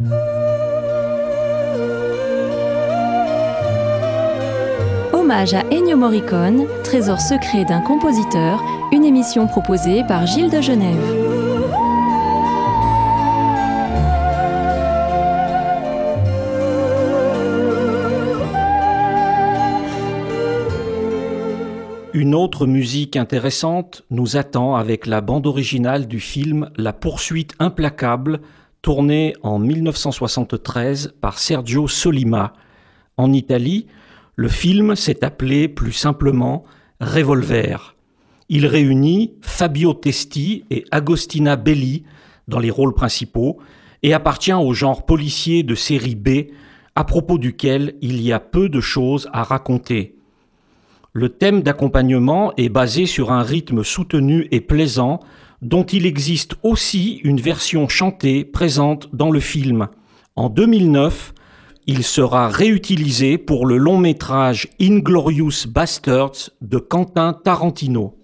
Hommage à Ennio Morricone, trésor secret d'un compositeur, une émission proposée par Gilles de Genève. Une autre musique intéressante nous attend avec la bande originale du film La poursuite implacable, tournée en 1973 par Sergio Solima. En Italie, le film s'est appelé plus simplement Revolver. Il réunit Fabio Testi et Agostina Belli dans les rôles principaux et appartient au genre policier de série B, à propos duquel il y a peu de choses à raconter. Le thème d'accompagnement est basé sur un rythme soutenu et plaisant, dont il existe aussi une version chantée présente dans le film. En 2009, il sera réutilisé pour le long métrage Inglourious Basterds de Quentin Tarantino.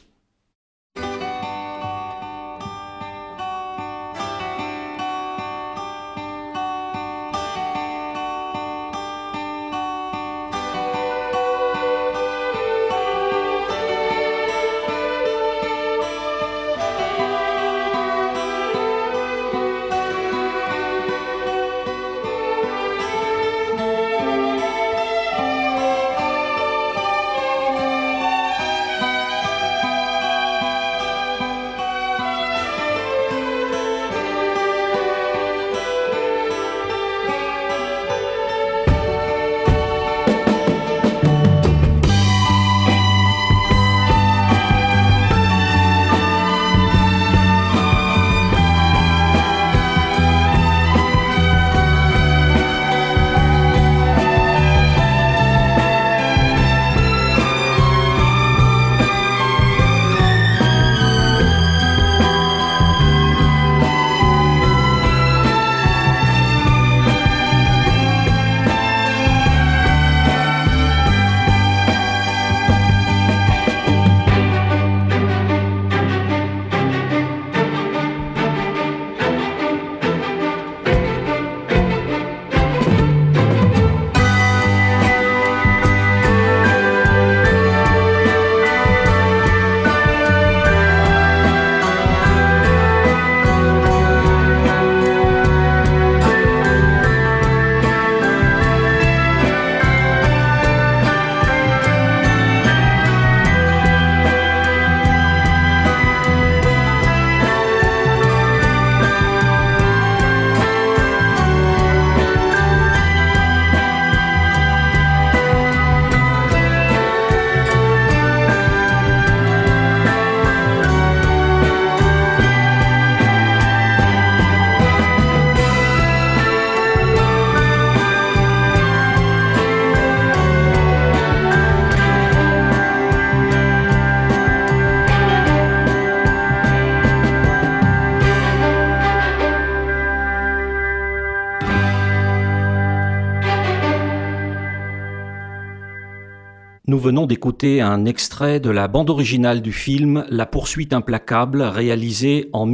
Nous venons d'écouter un extrait de la bande originale du film La poursuite implacable, réalisé en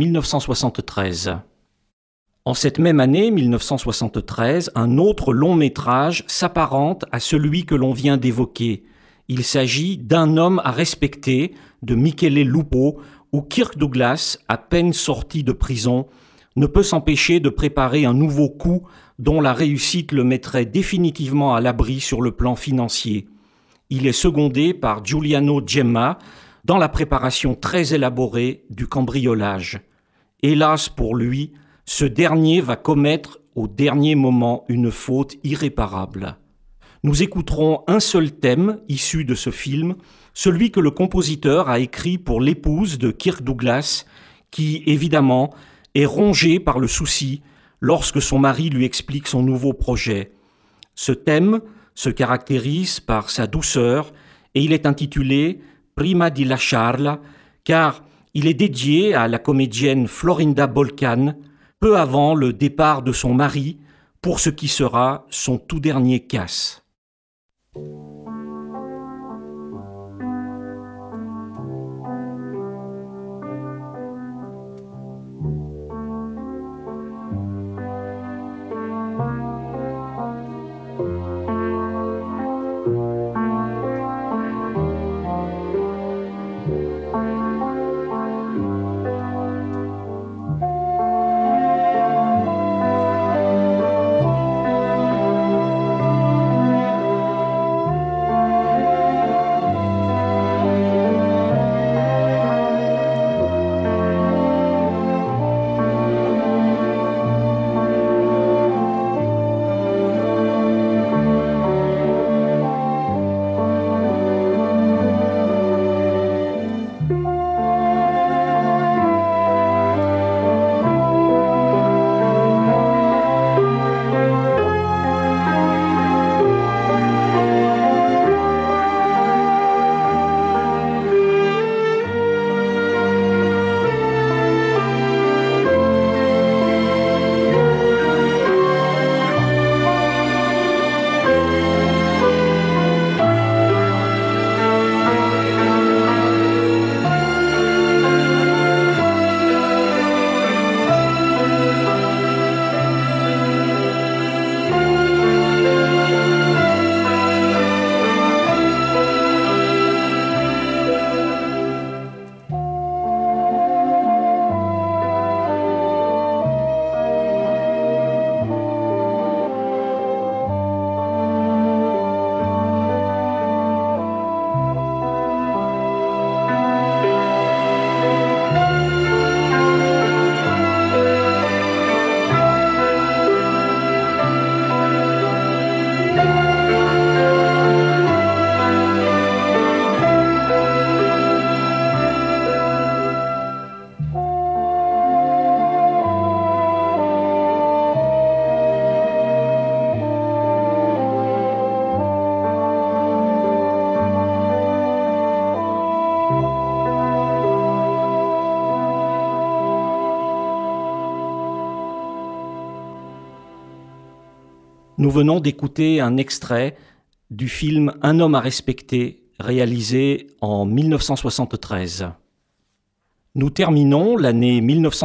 1973. En cette même année, 1973, un autre long métrage s'apparente à celui que l'on vient d'évoquer. Il s'agit d'Un homme à respecter de Michele Lupo, où Kirk Douglas, à peine sorti de prison, ne peut s'empêcher de préparer un nouveau coup dont la réussite le mettrait définitivement à l'abri sur le plan financier. Il est secondé par Giuliano Gemma dans la préparation très élaborée du cambriolage. Hélas pour lui, ce dernier va commettre au dernier moment une faute irréparable. Nous écouterons un seul thème issu de ce film, celui que le compositeur a écrit pour l'épouse de Kirk Douglas, qui, évidemment, est rongée par le souci lorsque son mari lui explique son nouveau projet. Ce thème se caractérise par sa douceur et il est intitulé Prima di lasciarla, car il est dédié à la comédienne Florinda Bolkan, peu avant le départ de son mari pour ce qui sera son tout dernier casse. Nous venons d'écouter un extrait du film Un homme à respecter, réalisé en 1973. Nous terminons l'année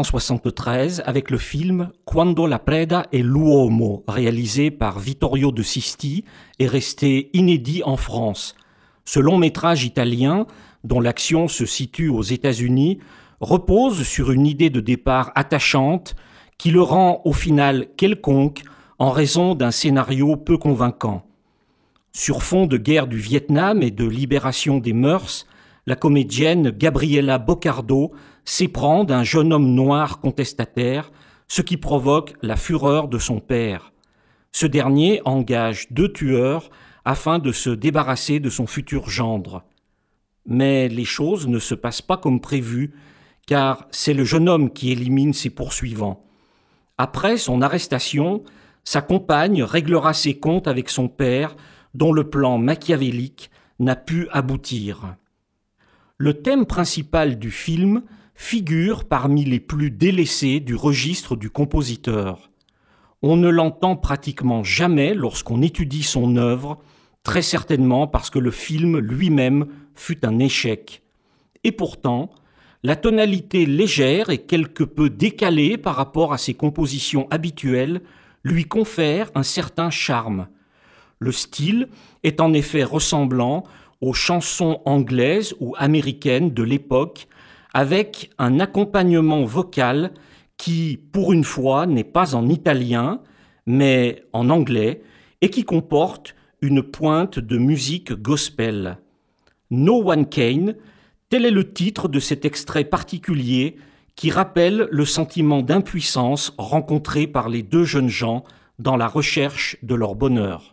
1973 avec le film Quando la preda è l'uomo, réalisé par Vittorio De Sisti et resté inédit en France. Ce long métrage italien, dont l'action se situe aux États-Unis, repose sur une idée de départ attachante qui le rend au final quelconque en raison d'un scénario peu convaincant. Sur fond de guerre du Vietnam et de libération des mœurs, la comédienne Gabriella Boccardo s'éprend d'un jeune homme noir contestataire, ce qui provoque la fureur de son père. Ce dernier engage 2 tueurs afin de se débarrasser de son futur gendre. Mais les choses ne se passent pas comme prévu, car c'est le jeune homme qui élimine ses poursuivants. Après son arrestation, sa compagne réglera ses comptes avec son père, dont le plan machiavélique n'a pu aboutir. Le thème principal du film figure parmi les plus délaissés du registre du compositeur. On ne l'entend pratiquement jamais lorsqu'on étudie son œuvre, très certainement parce que le film lui-même fut un échec. Et pourtant, la tonalité légère et quelque peu décalée par rapport à ses compositions habituelles lui confère un certain charme. Le style est en effet ressemblant aux chansons anglaises ou américaines de l'époque, avec un accompagnement vocal qui, pour une fois, n'est pas en italien, mais en anglais, et qui comporte une pointe de musique gospel. No One Can, tel est le titre de cet extrait particulier qui rappelle le sentiment d'impuissance rencontré par les 2 jeunes gens dans la recherche de leur bonheur.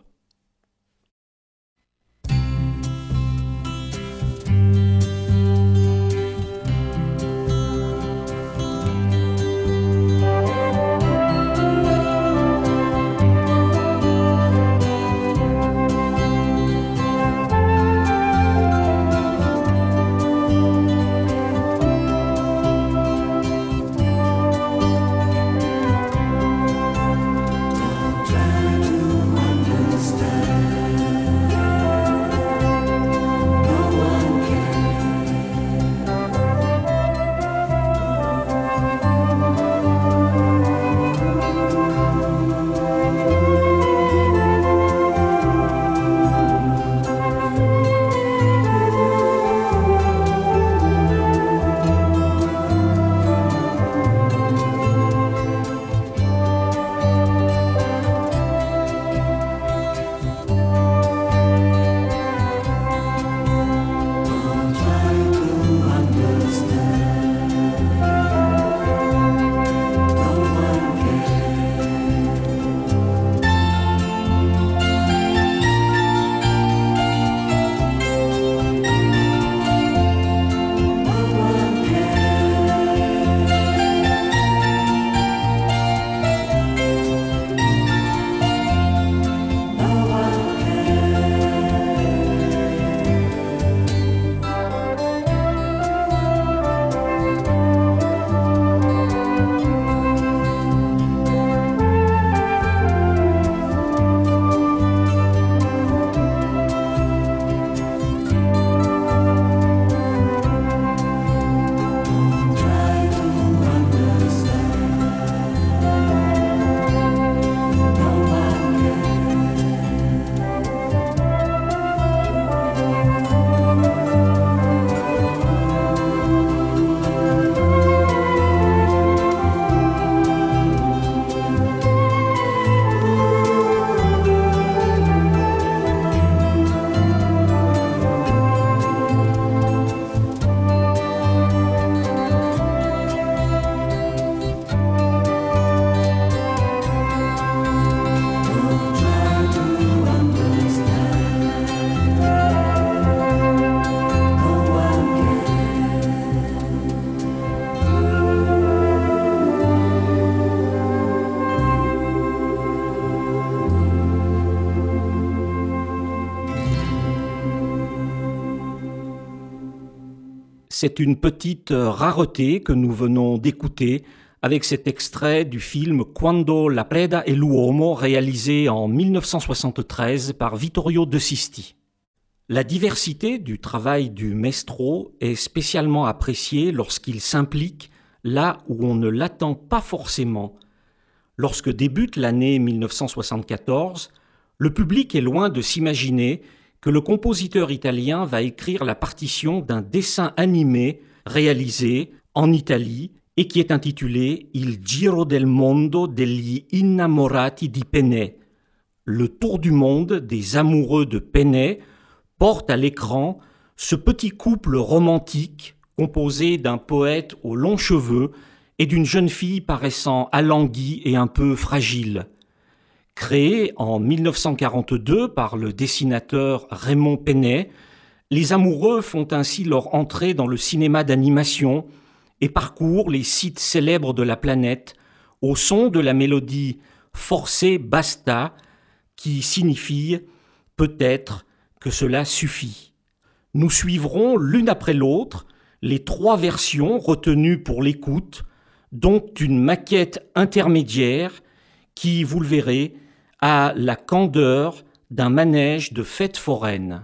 C'est une petite rareté que nous venons d'écouter avec cet extrait du film Quando la preda è l'uomo, réalisé en 1973 par Vittorio De Sisti. La diversité du travail du maestro est spécialement appréciée lorsqu'il s'implique là où on ne l'attend pas forcément. Lorsque débute l'année 1974, le public est loin de s'imaginer que le compositeur italien va écrire la partition d'un dessin animé réalisé en Italie et qui est intitulé Il Giro del Mondo degli Innamorati di Penne. Le tour du monde des amoureux de Penne porte à l'écran ce petit couple romantique composé d'un poète aux longs cheveux et d'une jeune fille paraissant alanguie et un peu fragile. Créé en 1942 par le dessinateur Raymond Penet, les amoureux font ainsi leur entrée dans le cinéma d'animation et parcourent les sites célèbres de la planète au son de la mélodie Forse basta qui signifie peut-être que cela suffit. Nous suivrons l'une après l'autre les 3 versions retenues pour l'écoute, dont une maquette intermédiaire qui, vous le verrez, a la candeur d'un manège de fête foraine.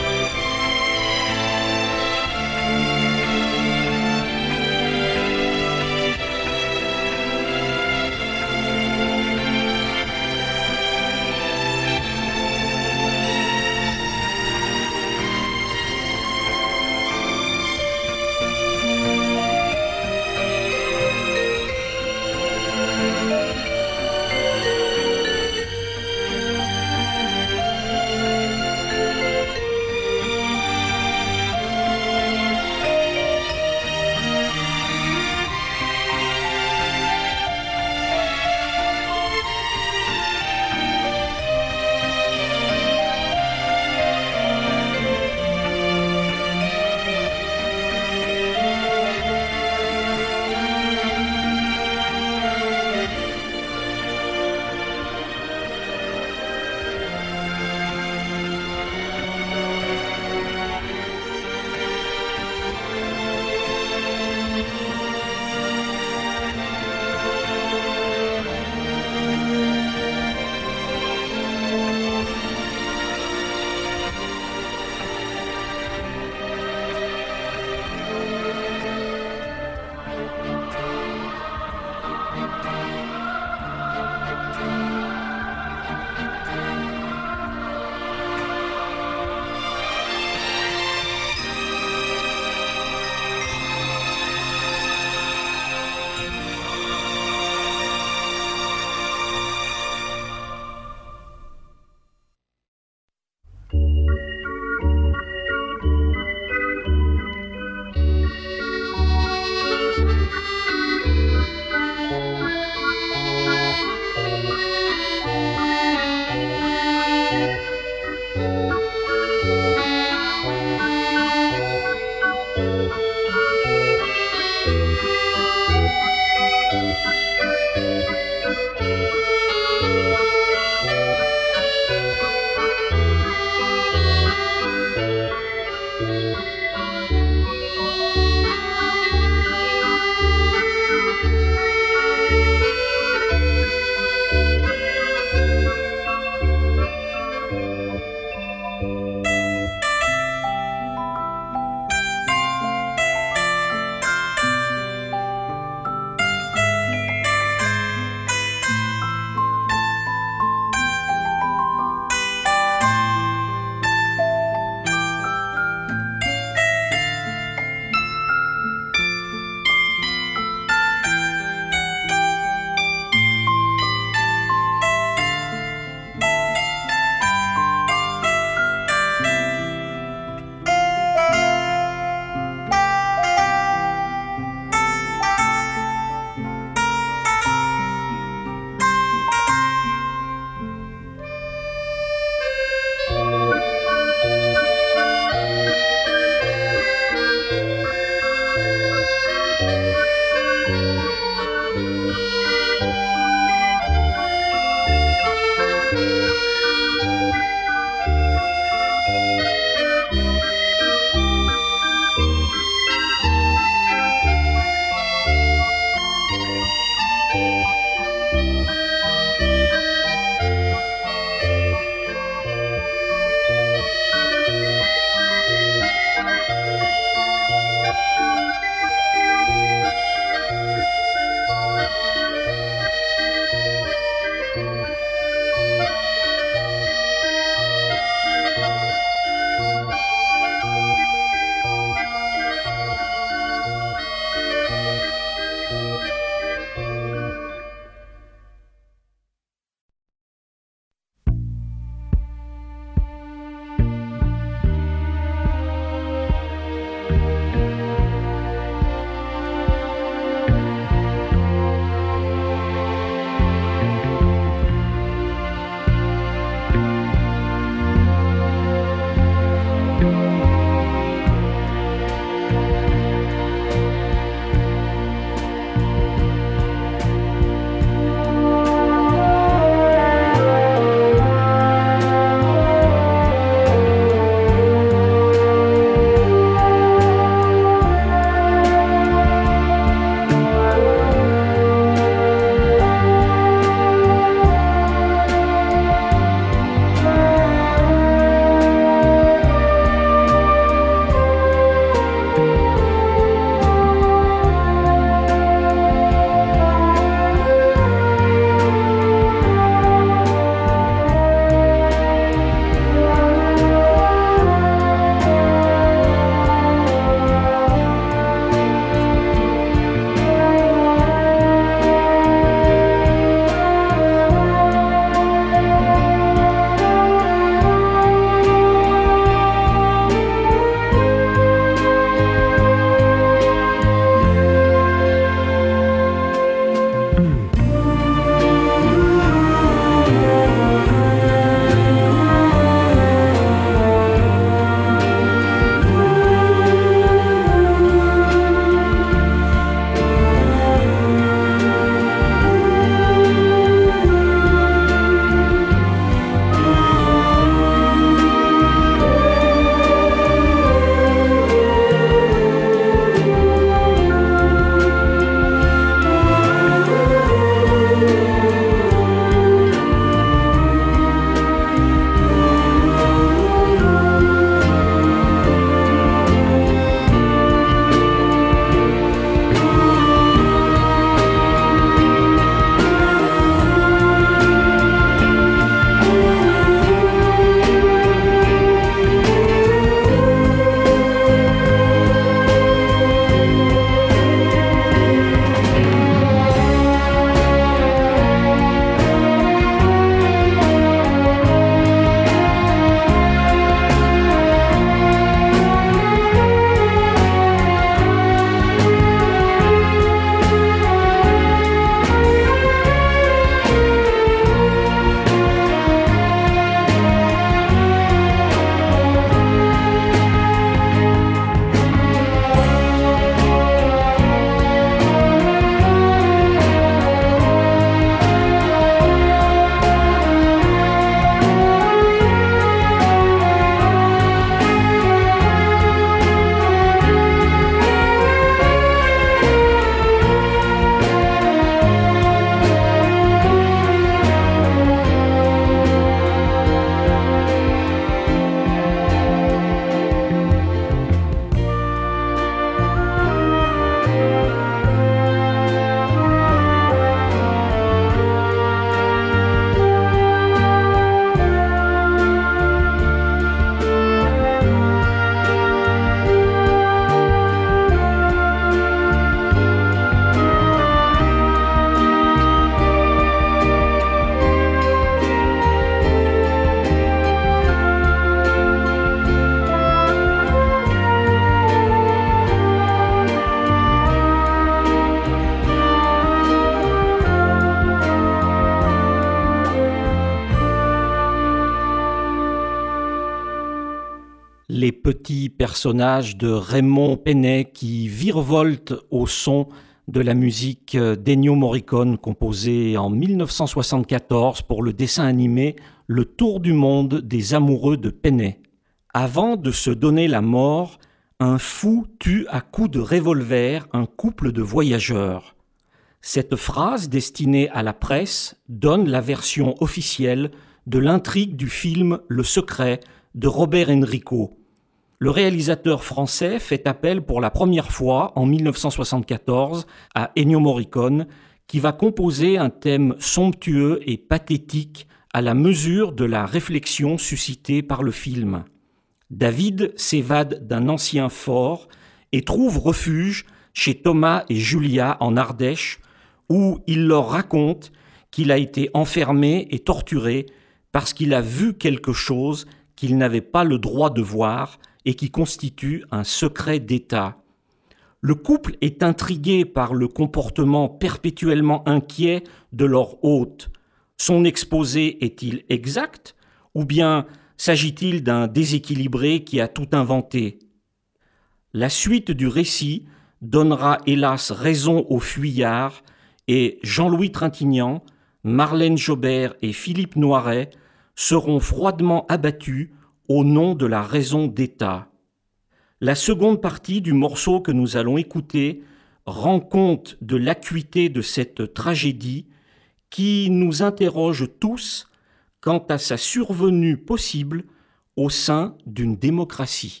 les petits personnages de Raymond Penet qui virevoltent au son de la musique d'Ennio Morricone composée en 1974 pour le dessin animé Le Tour du monde des amoureux de Penet. Avant de se donner la mort, un fou tue à coups de revolver un couple de voyageurs. Cette phrase destinée à la presse donne la version officielle de l'intrigue du film Le Secret de Robert Enrico. Le réalisateur français fait appel pour la première fois en 1974 à Ennio Morricone, qui va composer un thème somptueux et pathétique à la mesure de la réflexion suscitée par le film. David s'évade d'un ancien fort et trouve refuge chez Thomas et Julia en Ardèche, où il leur raconte qu'il a été enfermé et torturé parce qu'il a vu quelque chose qu'il n'avait pas le droit de voir et qui constitue un secret d'État. Le couple est intrigué par le comportement perpétuellement inquiet de leur hôte. Son exposé est-il exact ou bien s'agit-il d'un déséquilibré qui a tout inventé? La suite du récit donnera hélas raison aux fuyards et Jean-Louis Trintignant, Marlène Jobert et Philippe Noiret seront froidement abattus au nom de la raison d'État. La seconde partie du morceau que nous allons écouter rend compte de l'acuité de cette tragédie qui nous interroge tous quant à sa survenue possible au sein d'une démocratie.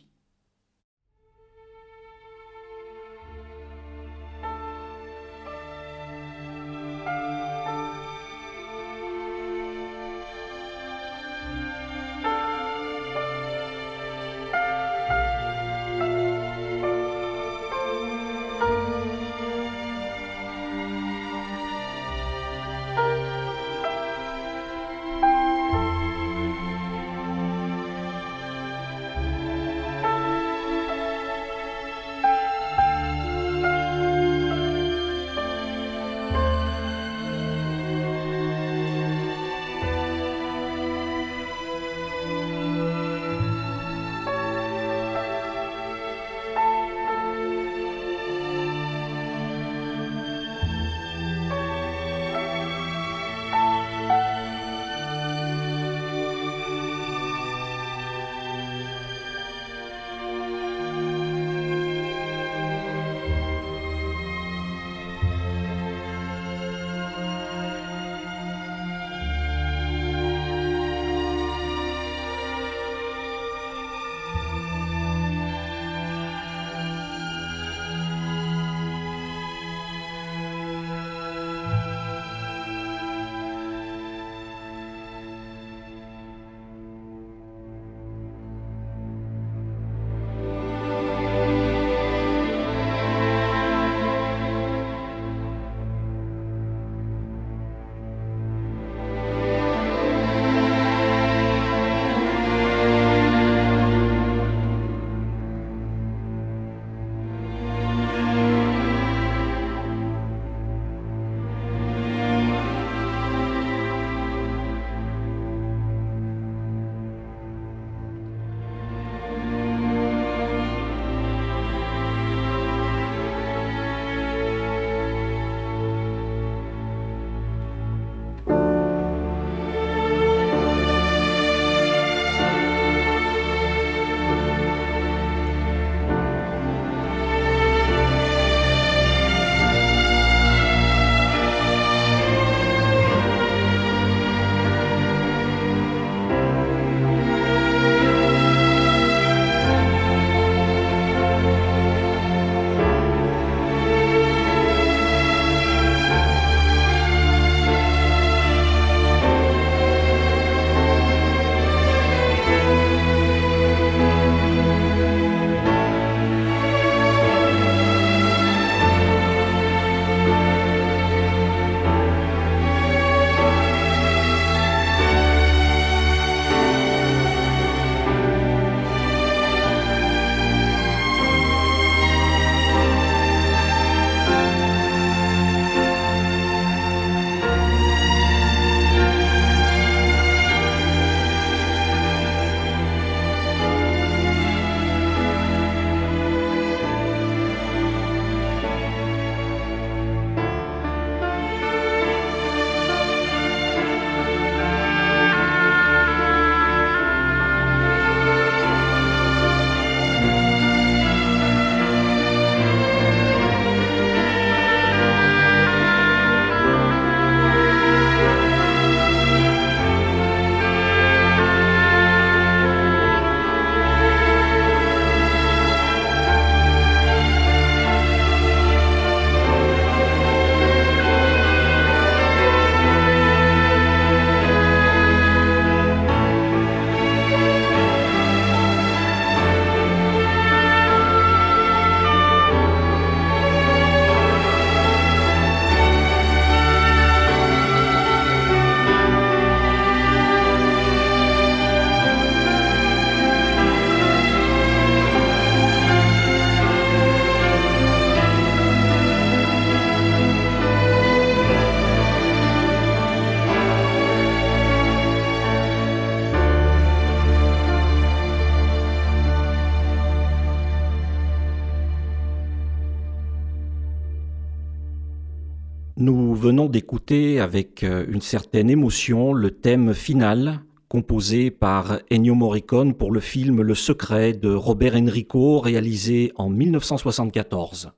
Nous venons d'écouter avec une certaine émotion le thème final composé par Ennio Morricone pour le film Le Secret de Robert Enrico, réalisé en 1974.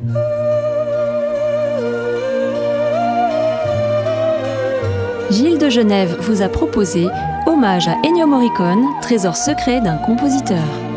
Gilles de Genève vous a proposé Hommage à Ennio Morricone, trésor secret d'un compositeur.